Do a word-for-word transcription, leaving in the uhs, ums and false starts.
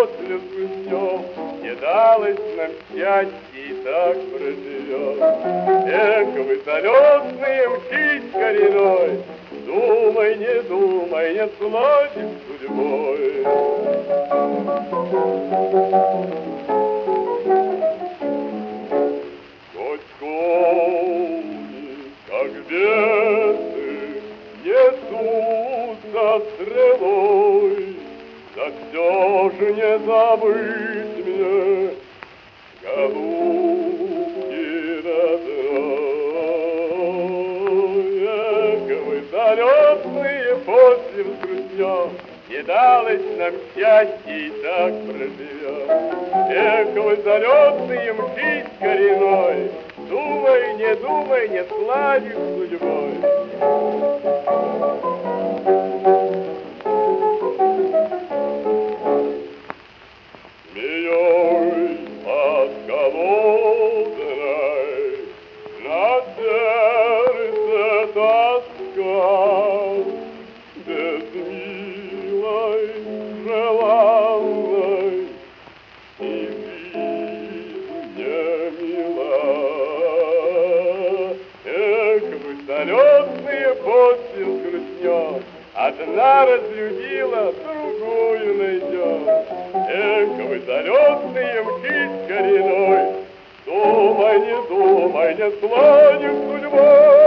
после грустнем, не далось нам счастье, и так проживем. Эх, вы залетные, мчись коренной, думай, не думай, не сладив судьбой. Хоть кони, как бесы, несутся стрелой, да все же не забыть мне голубки родной. Эх, вы залетные, после взгрустнем, не далось нам счастье, и так проживем. Эх, вы залетные, мчись коренной, думай, не думай, не сладив судьбой. Змеей подколодной на сердце тоска, без милой, желанной и жизнь не мила. Эх, вы залетные, после взгрустнем, одна разлюбила, другую найдет. Эх, вы залетные, мчись коренной, думай, не думай, не сладив судьбой.